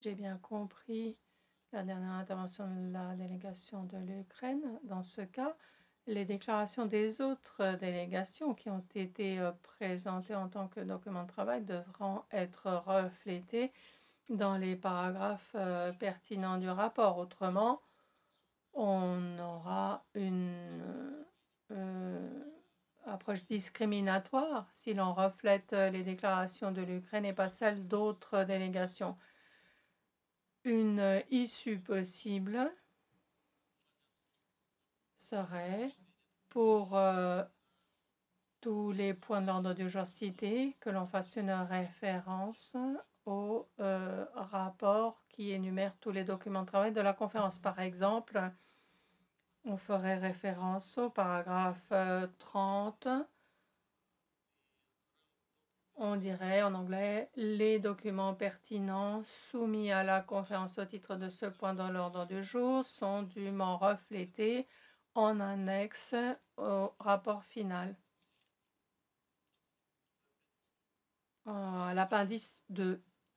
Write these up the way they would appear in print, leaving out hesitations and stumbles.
J'ai bien compris la dernière intervention de la délégation de l'Ukraine. Dans ce cas, les déclarations des autres délégations qui ont été présentées en tant que document de travail devront être reflétées dans les paragraphes pertinents du rapport. Autrement, on aura une approche discriminatoire si l'on reflète les déclarations de l'Ukraine et pas celles d'autres délégations. Une issue possible serait pour tous les points de l'ordre du jour cités que l'on fasse une référence au rapport qui énumère tous les documents de travail de la conférence. Par exemple, on ferait référence au paragraphe 30. On dirait en anglais les documents pertinents soumis à la conférence au titre de ce point dans l'ordre du jour sont dûment reflétés en annexe au rapport final. L'appendice 2.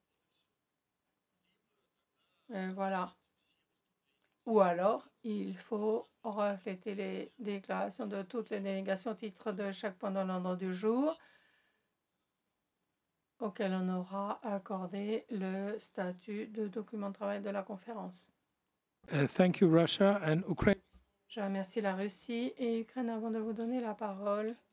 Voilà. Ou alors, il faut refléter les déclarations de toutes les délégations au titre de chaque point dans l'ordre du jour auquel on aura accordé le statut de document de travail de la conférence. Thank you, Russia and Ukraine. Je remercie la Russie et l'Ukraine avant de vous donner la parole.